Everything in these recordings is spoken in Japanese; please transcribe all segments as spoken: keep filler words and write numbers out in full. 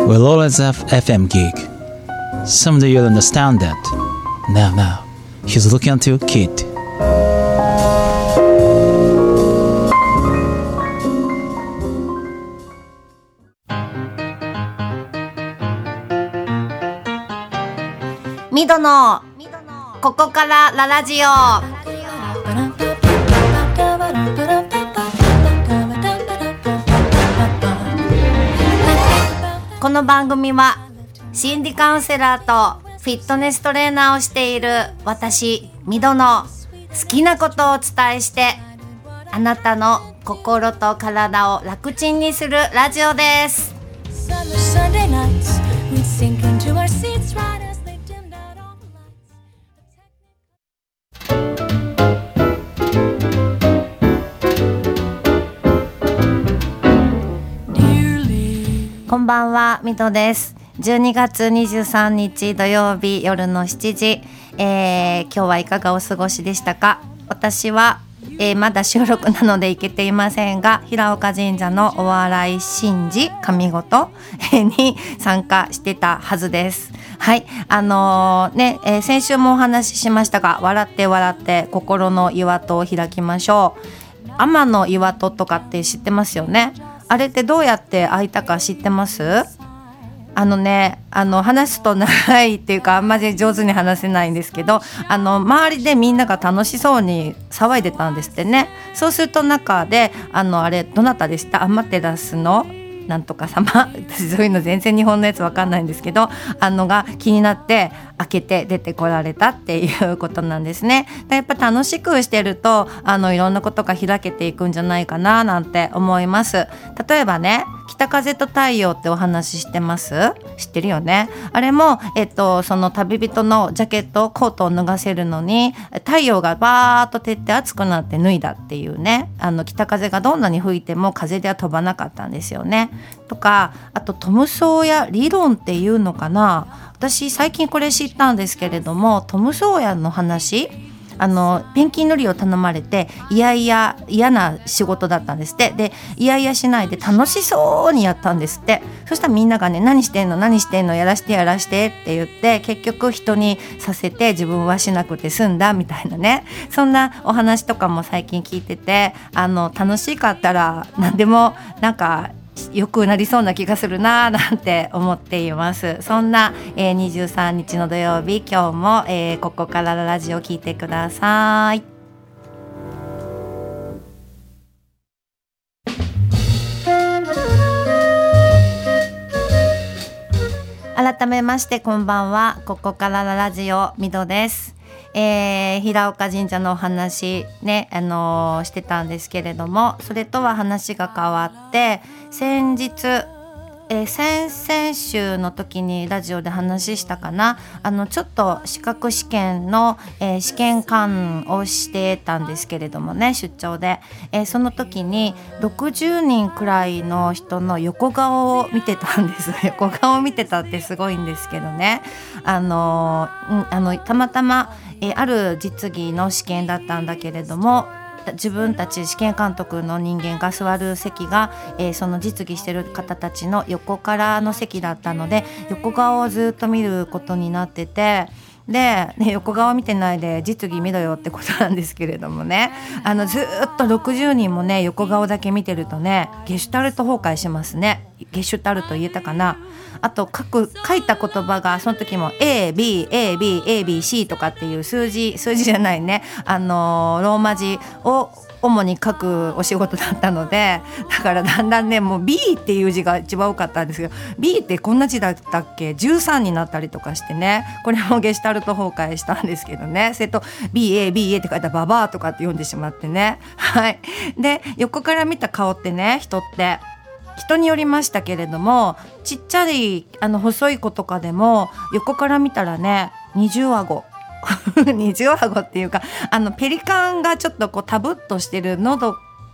We'll always have F M gig. Someday you'll understand that. Now, now, he's looking at you, kid. ミドのここからララジオ。この番組は心理カウンセラーとフィットネストレーナーをしている私ミドの好きなことをお伝えして、あなたの心と体を楽ちんにするラジオです。こんばんは、ミドです。じゅうにがつにじゅうさんにち土曜日夜のしちじ、えー、今日はいかがお過ごしでしたか？私は、えー、まだ収録なので行けていませんが、平岡神社のお笑い神事神事に参加してたはずです。はい、あのー、ね、えー、先週もお話ししましたが、笑って笑って心の岩戸を開きましょう。天の岩戸とかって知ってますよね。あれってどうやって開いたか知ってます？あのね、あの話すと長いっていうかあんまり上手に話せないんですけど、あの周りでみんなが楽しそうに騒いでたんですってね。そうすると中であのあれどなたでした？アマテラスのなんとか様私そういうの全然日本のやつわかんないんですけど、あのが気になって開けて出てこられたっていうことなんですね。やっぱ楽しくしてるとあのいろんなことが開けていくんじゃないかななんて思います。例えばね、北風と太陽ってお話してます？知ってるよね。あれも、えっと、その旅人のジャケットコートを脱がせるのに太陽がバーッと照って熱くなって脱いだっていうね、あの北風がどんなに吹いても風では飛ばなかったんですよね。とか、あとトムソーヤ理論っていうのかな。私最近これ知ったんですけれども、トムソーヤの話、あのペンキ塗りを頼まれていやいや嫌な仕事だったんですって。でいやいやしないで楽しそうにやったんですって。そしたらみんながね、何してんの何してんのやらしてやらしてって言って、結局人にさせて自分はしなくて済んだみたいなね、そんなお話とかも最近聞いてて、あの楽しかったら何でもなんか良くなりそうな気がするななんて思っています。そんな、えー、にじゅうさんにちの土曜日、今日も、えー、ここからラジオ聞いてください。改めましてこんばんは、ここからラジオミドです。えー、平岡神社のお話ね、あのー、してたんですけれども、それとは話が変わって、先日、えー、先々週の時にラジオで話したかな、あのちょっと資格試験の、えー、試験官をしてたんですけれどもね、出張で、えー、その時にろくじゅうにんくらいの人の横顔を見てたんです横顔を見てたってすごいんですけどね、あのーうん、あのたまたまえー、ある実技の試験だったんだけれども、自分たち試験監督の人間が座る席が、えー、その実技してる方たちの横からの席だったので、横顔をずっと見ることになってて、で、ね、横顔見てないで実技見ろよってことなんですけれどもね、あのずっとろくじゅうにんもね横顔だけ見てるとね、ゲシュタルト崩壊しますね。ゲシュタルト言えたかな。あと書く書いた言葉がその時も エービーエービーエービーシー とかっていう数字数字じゃないね、あのー、ローマ字を主に書くお仕事だったので、だからだんだんね、もう ビー っていう字が一番多かったんですけど、 ビー ってこんな字だったっけじゅうさんになったりとかしてね、これもゲシュタルト崩壊したんですけどね。それと ビーエービーエー って書いたらババアとかって読んでしまってね。はい。で横から見た顔ってね、人って人によりましたけれども、ちっちゃいあの細い子とかでも横から見たらね、二重顎二重顎っていうか、あのペリカンがちょっとこうタブっとしてる喉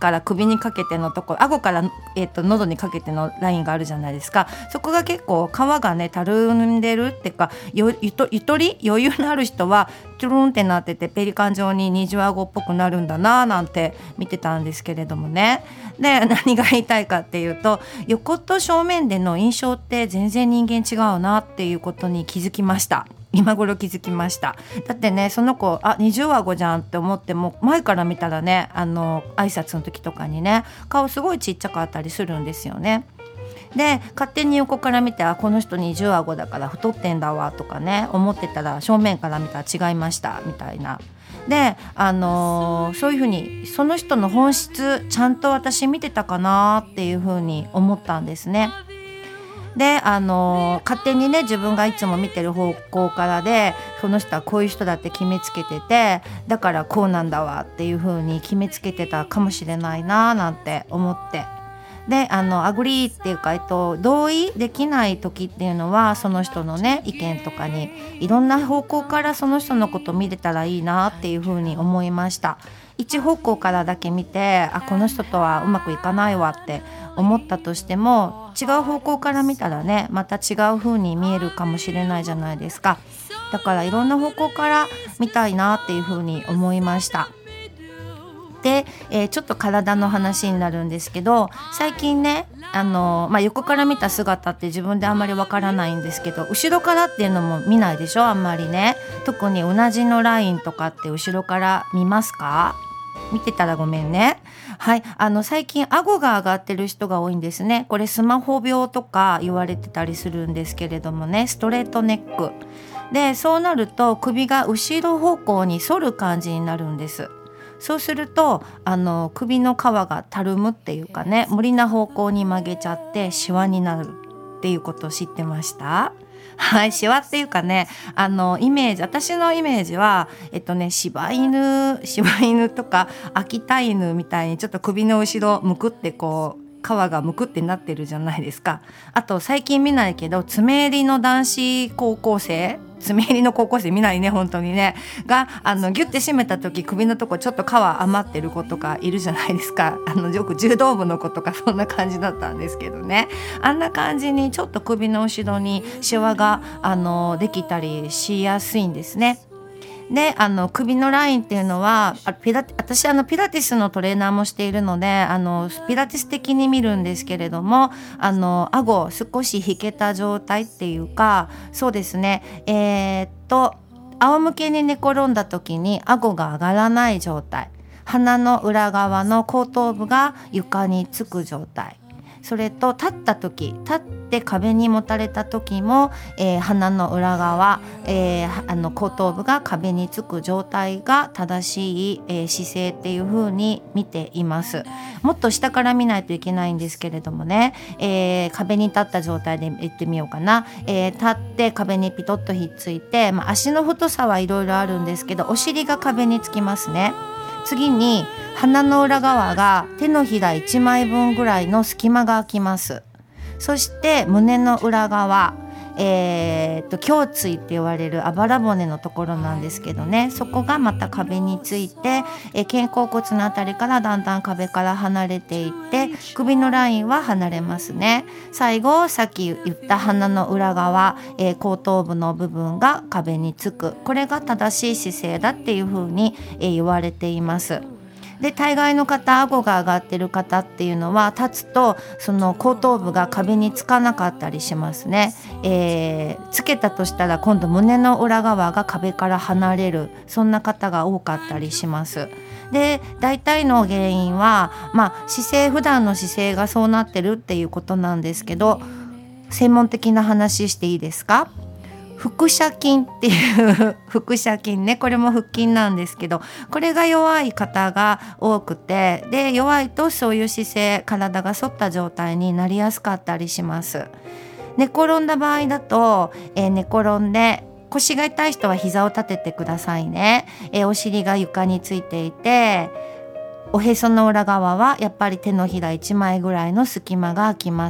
から首にかけてのところ、顎から、えー、と喉にかけてのラインがあるじゃないですか。そこが結構皮がねたるんでるっていうか、よゆとゆとり余裕のある人はトゥルンってなっててペリカン状に二重顎っぽくなるんだななんて見てたんですけれどもね。で何が言いたいかっていうと、横と正面での印象って全然人間違うなっていうことに気づきました。今頃気づきました。だってね、その子あ二重顎じゃんって思っても、前から見たらね、あの挨拶の時とかにね顔すごいちっちゃかったりするんですよね。で勝手に横から見て、あこの人二重顎だから太ってんだわとかね思ってたら、正面から見たら違いましたみたいな。で、あのー、そういうふうにその人の本質ちゃんと私見てたかなっていうふうに思ったんですね。で、あのー、勝手にね自分がいつも見てる方向からで、その人はこういう人だって決めつけてて、だからこうなんだわっていう風に決めつけてたかもしれないななんて思って、であのアグリーっていうか、えっと、同意できない時っていうのは、その人のね意見とかにいろんな方向からその人のこと見れたらいいなっていう風に思いました。一方向からだけ見て、あこの人とはうまくいかないわって思ったとしても、違う方向から見たらねまた違う風に見えるかもしれないじゃないですか。だからいろんな方向から見たいなっていう風に思いました。で、えー、ちょっと体の話になるんですけど、最近ねあの、まあ、横から見た姿って自分であんまりわからないんですけど、後ろからっていうのも見ないでしょ、あんまりね。特にうなじのラインとかって後ろから見ますか？見てたらごめんね。はい、あの最近顎が上がってる人が多いんですね。これスマホ病とか言われてたりするんですけれどもね、ストレートネックで、そうなると首が後ろ方向に反る感じになるんです。そうするとあの首の皮がたるむっていうかね、無理な方向に曲げちゃってシワになるっていうことを知ってました？はい、シワっていうかね、あのイメージ、私のイメージはえっとね柴犬柴犬とか秋田犬みたいにちょっと首の後ろむくってこう皮がむくってなってるじゃないですか。あと最近見ないけど爪襟の男子高校生爪襟の高校生見ないね本当にねがあのギュッて締めた時首のとこちょっと皮余ってる子とかいるじゃないですか。あのよく柔道部の子とかそんな感じだったんですけどね、あんな感じにちょっと首の後ろにシワがあのできたりしやすいんですね。であの首のラインっていうのはあピラ私あのピラティスのトレーナーもしているので、あのピラティス的に見るんですけれども、あの顎少し引けた状態っていうか、そうですね、えー、っと仰向けに寝転んだ時に顎が上がらない状態、鼻の裏側の後頭部が床につく状態、それと立った時立って壁にもたれた時も、えー、鼻の裏側、えー、あの後頭部が壁につく状態が正しい、えー、姿勢っていう風に見ています。もっと下から見ないといけないんですけれどもね、えー、壁に立った状態で言ってみようかな、えー、立って壁にピトッとひっついて、まあ、足の太さはいろいろあるんですけどお尻が壁につきますね。次に鼻の裏側が手のひらいちまいぶんぐらいの隙間が空きます。そして胸の裏側、えー、と胸椎って言われるあばら骨のところなんですけどね、そこがまた壁について、えー、肩甲骨のあたりからだんだん壁から離れていって首のラインは離れますね。最後さっき言った鼻の裏側、えー、後頭部の部分が壁につく、これが正しい姿勢だっていうふうに、えー、言われています。で大概の方、顎が上がってる方っていうのは立つとその後頭部が壁につかなかったりしますね、えー、つけたとしたら今度胸の裏側が壁から離れる、そんな方が多かったりします。で大体の原因は、まあ、姿勢普段の姿勢がそうなってるっていうことなんですけど、専門的な話していいですか？腹斜筋っていう腹斜筋ね、これも腹筋なんですけど、これが弱い方が多くて、で弱いとそういう姿勢、体が反った状態になりやすかったりします。寝転んだ場合だと、えー、寝転んで腰が痛い人は膝を立ててくださいね、えー、お尻が床についていておへその裏側はやっぱり手のひらいちまいぐらいの隙間が空きます。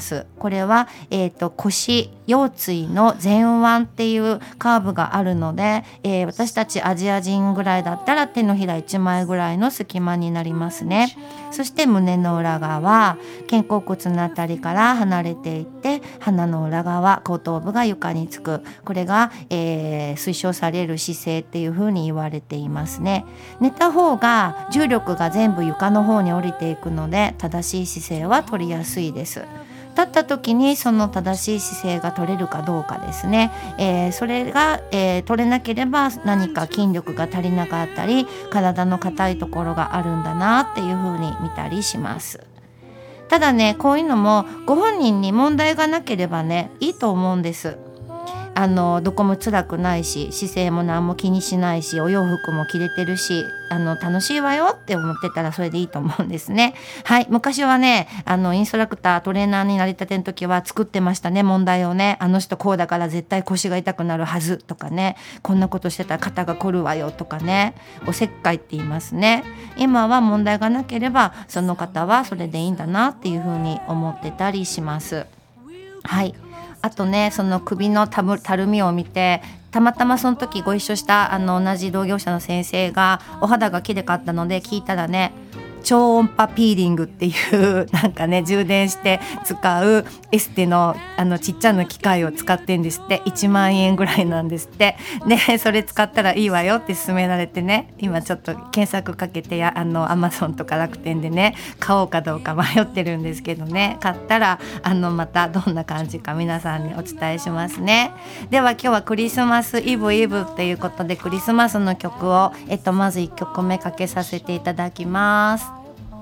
これは、えー、と腰腰椎の前腕っていうカーブがあるので、えー、私たちアジア人ぐらいだったら手のひらいちまいぐらいの隙間になりますね。そして胸の裏側、肩甲骨のあたりから離れていって鼻の裏側、後頭部が床につく、これが、えー、推奨される姿勢っていう風に言われていますね。寝た方が重力が全部床の方に降りていくので正しい姿勢は取りやすいです。立った時にその正しい姿勢が取れるかどうかですね、えー、それが、えー、取れなければ何か筋力が足りなかったり体の硬いところがあるんだなっていう風に見たりします。ただね、こういうのもご本人に問題がなければね、いいと思うんです。あのどこも辛くないし、姿勢も何も気にしないし、お洋服も着れてるし、あの楽しいわよって思ってたらそれでいいと思うんですね。はい、昔はね、あのインストラクタートレーナーになりたての時は作ってましたね、問題をね。あの人こうだから絶対腰が痛くなるはずとかね、こんなことしてたら肩が凝るわよとかね、おせっかいって言いますね。今は問題がなければその方はそれでいいんだなっていうふうに思ってたりします。はい、あとね、その首のたぶたるみを見て、たまたまその時ご一緒したあの同じ同業者の先生がお肌が綺麗かったので聞いたらね、超音波ピーリングっていうなんかね、充電して使うエステのあのちっちゃな機械を使ってんですって。いちまんえんぐらいなんですって。でそれ使ったらいいわよって勧められてね、今ちょっと検索かけてやあのアマゾンとか楽天でね買おうかどうか迷ってるんですけどね、買ったらあのまたどんな感じか皆さんにお伝えしますね。では今日はクリスマスイブイブということでクリスマスの曲を、えっと、まずいっきょくめかけさせていただきます。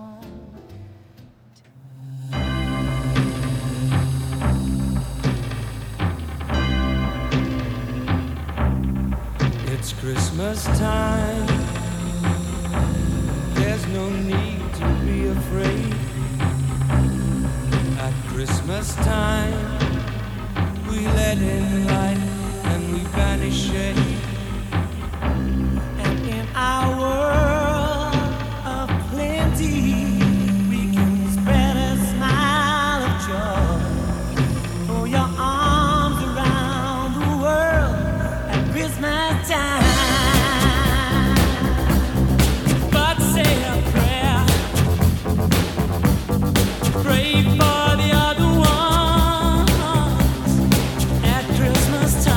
It's Christmas time. There's no need to be afraid. At Christmas time, we let in light and we banish shade. And in our world of plenty, we can spread a smile of joy. Throw your arms around the world at Christmas time. But say a prayer, pray for the other ones at Christmas time.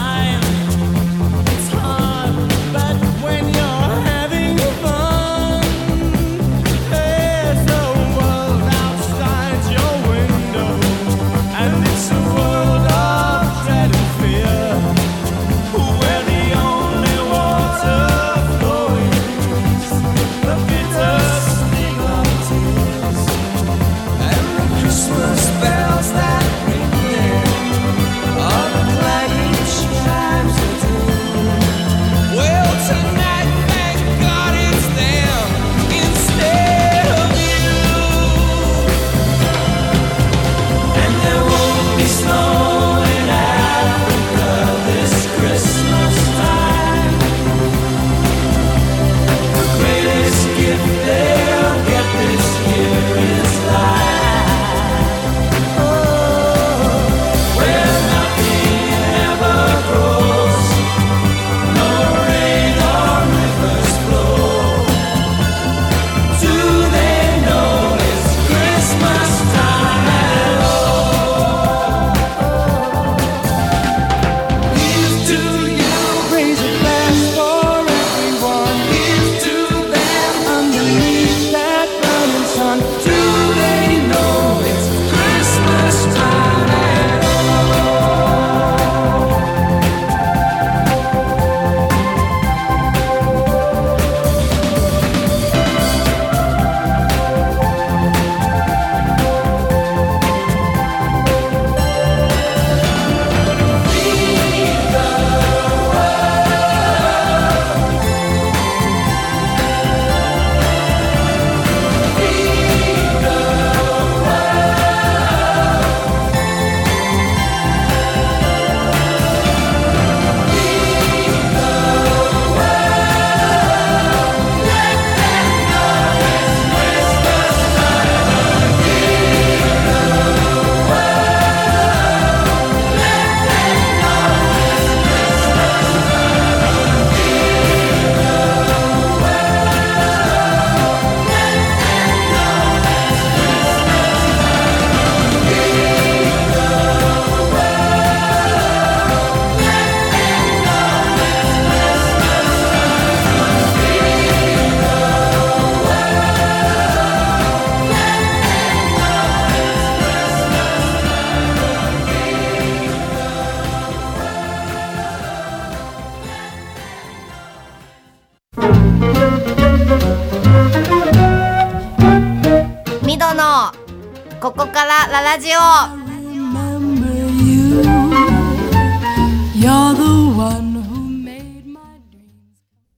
ララジオ。 Remember you. You're the one who made my dreams.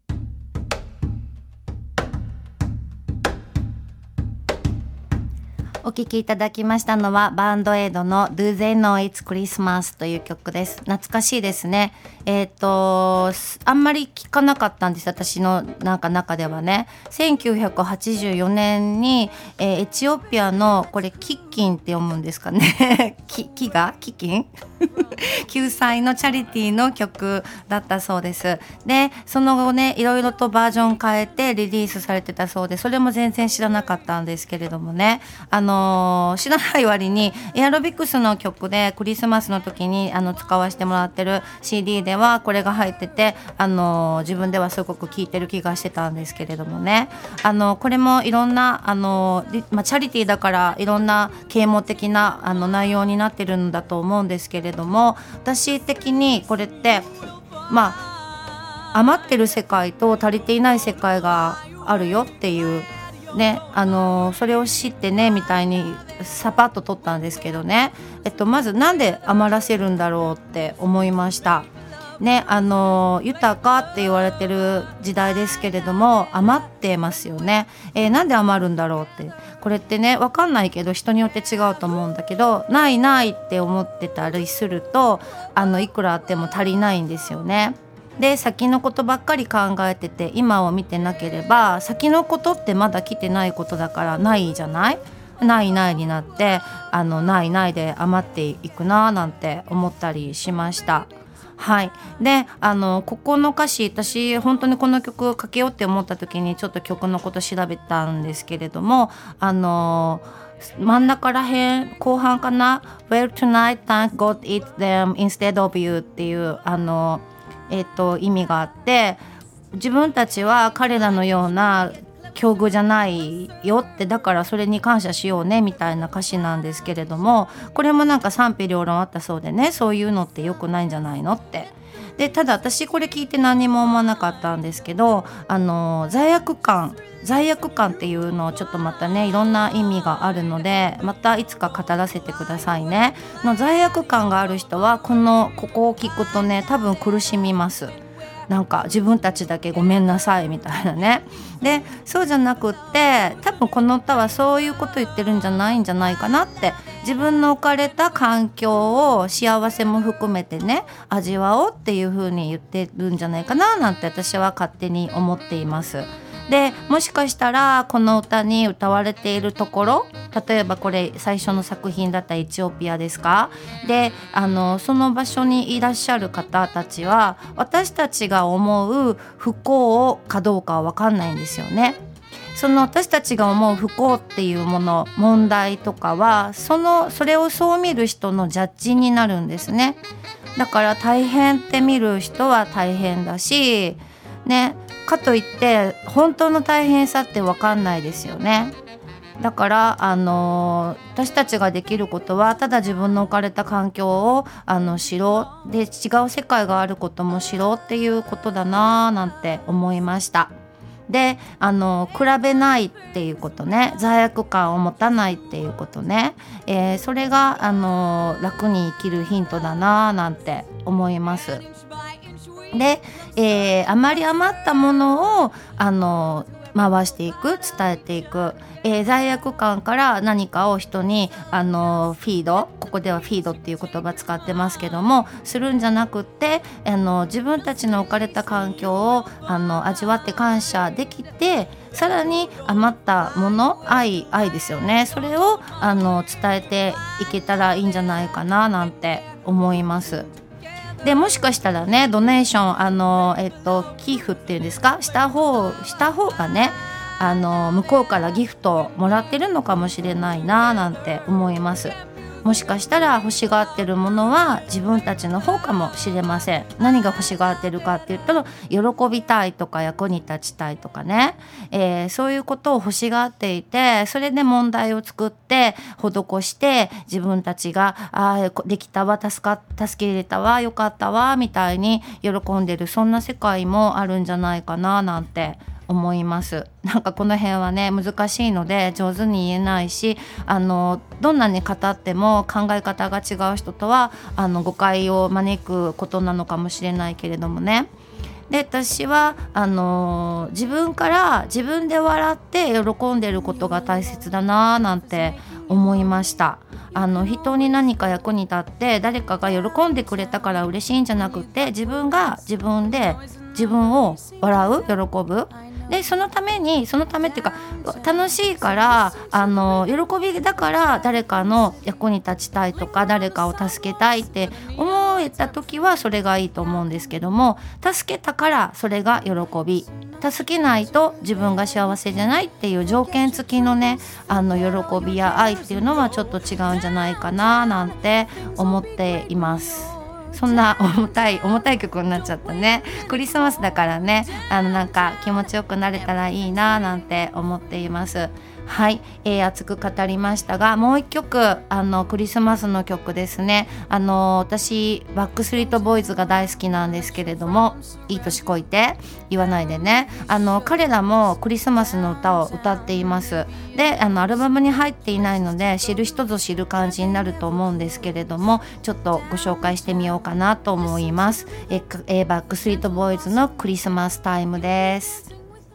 お聴きいただきましたのはバンドエイドの Do They Know It's Christmas という曲です。懐かしいですね。えっとあんまり聞かなかったんです、私のなんか中ではね。せんきゅうひゃくはちじゅうよねんに、えー、エチオピアのこれキッキンって読むんですかねキキがキキン救済のチャリティーの曲だったそうです。でその後ねいろいろとバージョン変えてリリースされてたそうで、それも全然知らなかったんですけれどもね、あのー、知らない割にエアロビクスの曲でクリスマスの時にあの使わせてもらってる シーディー ではこれが入ってて、あのー、自分ではすごく聴いてる気がしてたんですけれどもね、あのー、これもいろんな、あのーまあ、チャリティーだからいろんな啓蒙的なあの内容になってるんだと思うんですけれども、私的にこれってまあ余ってる世界と足りていない世界があるよっていうね、あのそれを知ってねみたいにサパッと取ったんですけどね、えっと、まずなんで余らせるんだろうって思いましたね。あの豊かって言われてる時代ですけれども余ってますよね、えー、なんで余るんだろうって、これってね分かんないけど人によって違うと思うんだけど、ないないって思ってたりするとあのいくらあっても足りないんですよね。で先のことばっかり考えてて今を見てなければ先のことってまだ来てないことだからないじゃない、ないないになってあのないないで余っていくななんて思ったりしました。はい、であのここの歌詞、私本当にこの曲かけようって思った時にちょっと曲のこと調べたんですけれども、あの真ん中らへん後半かな Well tonight thank God it's them instead of you っていうあのえっと、意味があって、自分たちは彼らのような境遇じゃないよって、だからそれに感謝しようねみたいな歌詞なんですけれども、これもなんか賛否両論あったそうでね、そういうのって良くないんじゃないのって。でただ私これ聞いて何も思わなかったんですけど、あの罪悪感罪悪感っていうのをちょっとまたねいろんな意味があるのでまたいつか語らせてくださいね。の罪悪感がある人はこのここを聞くとね多分苦しみます。なんか自分たちだけごめんなさいみたいなね。でそうじゃなくって多分この歌はそういうこと言ってるんじゃないんじゃないかなって、自分の置かれた環境を幸せも含めてね味わおうっていう風に言ってるんじゃないかななんて私は勝手に思っています。でもしかしたらこの歌に歌われているところ、例えばこれ最初の作品だったエチオピアですか。であのその場所にいらっしゃる方たちは私たちが思う不幸かどうかは分かんないんですよね。その私たちが思う不幸っていうもの問題とかはそのそれをそう見る人のジャッジになるんですね。だから大変って見る人は大変だしね、かといって本当の大変さって分かんないですよね。だから、あのー、私たちができることはただ自分の置かれた環境をあの知ろうで違う世界があることも知ろうっていうことだななんて思いました。であの比べないっていうことね、罪悪感を持たないっていうことね、えー、それがあの楽に生きるヒントだななんて思います。で、えー、あまり余ったものをあの回していく、伝えていく、えー、罪悪感から何かを人にあのフィード、ここではフィードっていう言葉使ってますけども、するんじゃなくってあの自分たちの置かれた環境をあの味わって感謝できて、さらに余ったもの、愛愛ですよね、それをあの伝えていけたらいいんじゃないかななんて思います。でもしかしたらねドネーションあの、えっと、寄付っていうんですか、した方した方がねあの向こうからギフトをもらってるのかもしれないななんて思います。もしかしたら欲しがってるものは自分たちの方かもしれません。何が欲しがってるかって言ったら喜びたいとか役に立ちたいとかね、えー、そういうことを欲しがっていて、それで問題を作って施して自分たちがあできたわ、助か助けれたわ、よかったわみたいに喜んでる、そんな世界もあるんじゃないかななんて思います。なんかこの辺はね難しいので上手に言えないし、あのどんなに語っても考え方が違う人とはあの誤解を招くことなのかもしれないけれどもね。で私はあの自分から自分で笑って喜んでることが大切だななんて思いました。あの人に何か役に立って誰かが喜んでくれたから嬉しいんじゃなくて、自分が自分で自分を笑う、喜ぶ。でそのためにそのためっていうか楽しいからあの喜びだから誰かの役に立ちたいとか誰かを助けたいって思えた時はそれがいいと思うんですけども、助けたからそれが喜び、助けないと自分が幸せじゃないっていう条件付きのねあの喜びや愛っていうのはちょっと違うんじゃないかななんて思っています。そんな重たい重たい曲になっちゃったね。クリスマスだからね、あのなんか気持ちよくなれたらいいななんて思っています。はい、えー、熱く語りましたが、もう一曲あのクリスマスの曲ですね。あの私バックストリートボーイズが大好きなんですけれども、いい年こいて言わないでね、あの彼らもクリスマスの歌を歌っています。であのアルバムに入っていないので知る人ぞ知る感じになると思うんですけれども、ちょっとご紹介してみようかなと思います。ええバックストリートボーイズのクリスマスタイムです。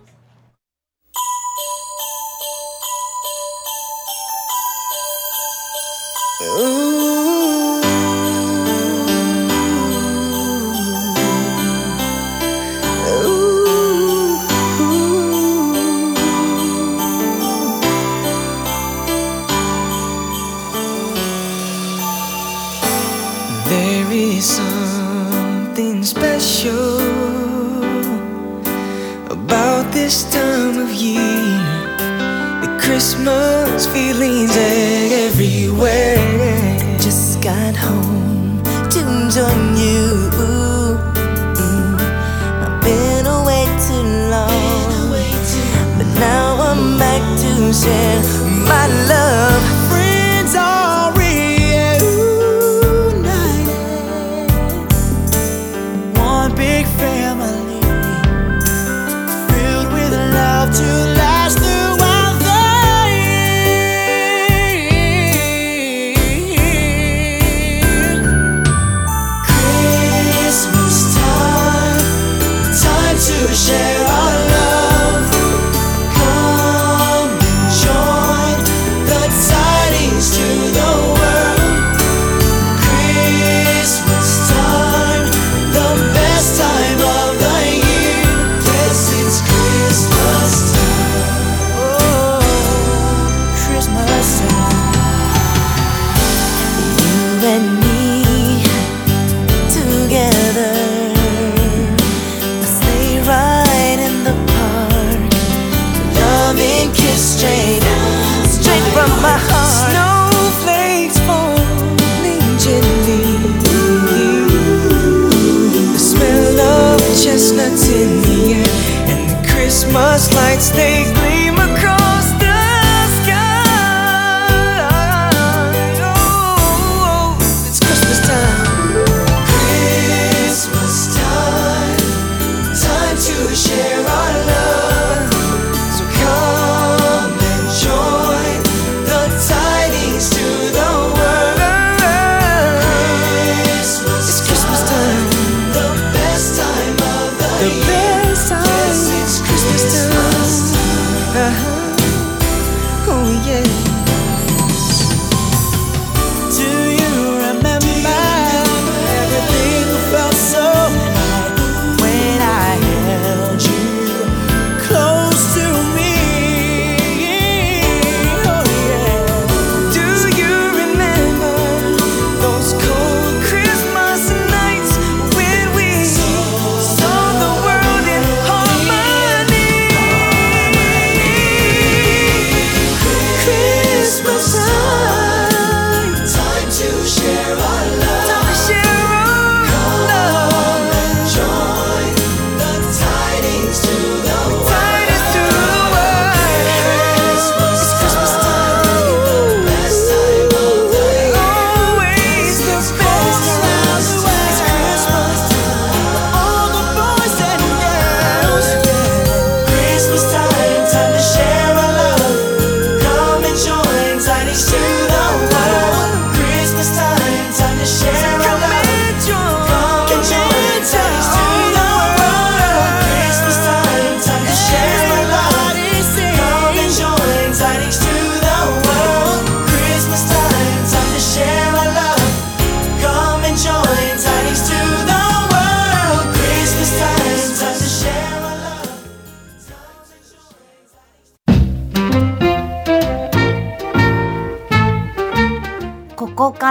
There is something special about this time of year. The Christmas feelings everywhere. Just got home to join you. Mm, I've been away too long, but now I'm back to share my love. Friends are big family filled with love to last throughout the year. Christmas time, time to share our love. Come and join the time.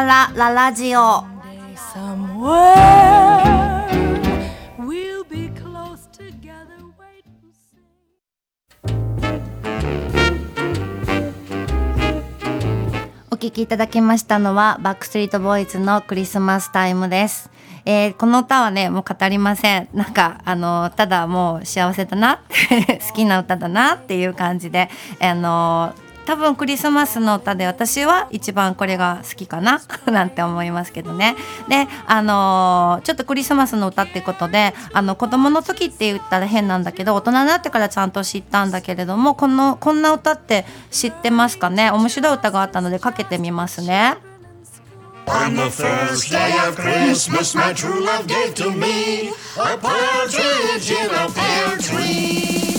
ラララジオ。 Somewhere we'll be close together. Wait and see. お聴きいただきましたのはバックストリートボーイズのクリスマスタイムです。えー、この歌はねもう語りません。なんかあのただもう幸せだな好きな歌だなっていう感じで、あの多分クリスマスの歌で私は一番これが好きかななんて思いますけどね。で、あのー、ちょっとクリスマスの歌ってことで、あの子供の時って言ったら変なんだけど大人になってからちゃんと知ったんだけれども、このこんな歌って知ってますかね。面白い歌があったのでかけてみますね。 On the first day of Christmas, my true love gave to me a partridge in a pear tree.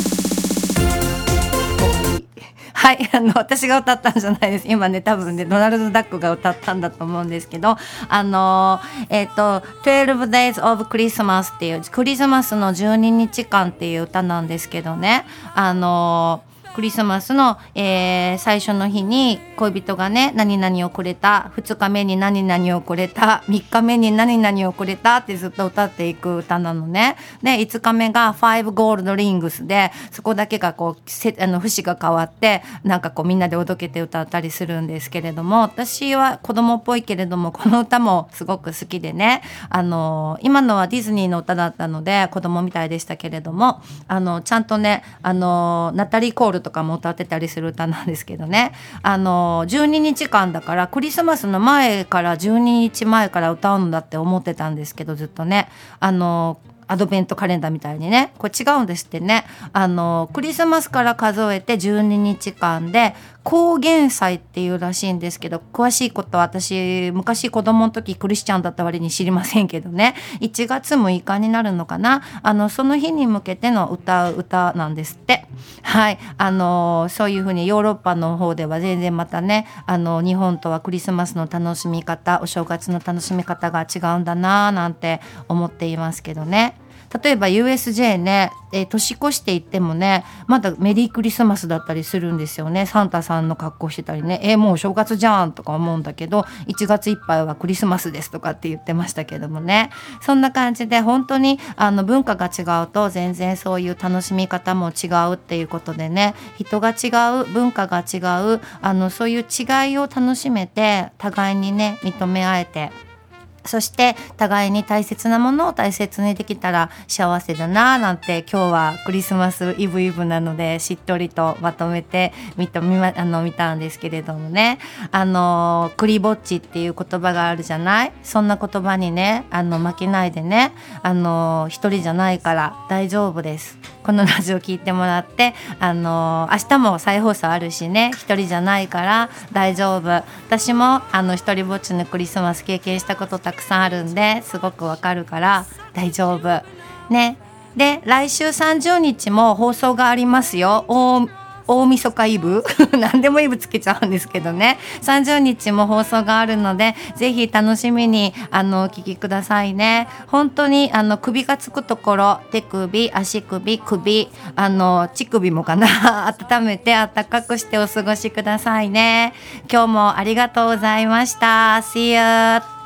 はい、あの私が歌ったんじゃないです。今ね多分ねドナルド・ダックが歌ったんだと思うんですけど、あのえっ、ー、とじゅうに Days of Christmas っていうクリスマスのじゅうににちかんっていう歌なんですけどね、あのクリスマスの、えー、最初の日に恋人がね何々をくれた、ふつかめに何々をくれた、みっかめに何々をくれたってずっと歌っていく歌なのね。でいつかめがファイブゴールドリングスで、そこだけがこうせあの節が変わってなんかこうみんなでおどけて歌ったりするんですけれども、私は子供っぽいけれどもこの歌もすごく好きでね、あの今のはディズニーの歌だったので子供みたいでしたけれども、あのちゃんとねあのナタリー・コールとかも歌ってたりする歌なんですけどね、あのじゅうににちかんだからクリスマスの前からじゅうににちまえから歌うんだって思ってたんですけど、ずっとねあのアドベントカレンダーみたいにね、これ違うんですってね。あのクリスマスから数えてじゅうににちかんで高原祭っていうらしいんですけど、詳しいことは私昔子供の時クリスチャンだった割に知りませんけどね、いちがつむいかになるのかな、あのその日に向けての歌う歌なんですって。はい、あのそういうふうにヨーロッパの方では全然またね、あの日本とはクリスマスの楽しみ方、お正月の楽しみ方が違うんだななんて思っていますけどね。例えば ユーエスジェー ね、えー、年越していってもねまだメリークリスマスだったりするんですよね。サンタさんの格好してたりね、えー、もう正月じゃんとか思うんだけど、いちがついっぱいはクリスマスですとかって言ってましたけどもね。そんな感じで本当にあの文化が違うと全然そういう楽しみ方も違うっていうことでね、人が違う、文化が違う、あのそういう違いを楽しめて互いにね認め合えて、そして互いに大切なものを大切にできたら幸せだななんて、今日はクリスマスイブイブなのでしっとりとまとめてみた、みま、あの見たんですけれどもね、あのクリぼっちっていう言葉があるじゃない。そんな言葉にねあの負けないでね、あの一人じゃないから大丈夫です。このラジオ聞いてもらって、あの明日も再放送あるしね、一人じゃないから大丈夫。私もあの一人ぼっちのクリスマス経験したことたくさんあるんですごくわかるから大丈夫ね。で来週さんじゅうにちも放送がありますよ。大大晦日イブ何でもイブつけちゃうんですけどね、さんじゅうにちも放送があるのでぜひ楽しみにあのお聞きくださいね。本当にあの首がつくところ、手首、足首、首、あの乳首もかな温めて暖かくしてお過ごしくださいね。今日もありがとうございました。 See you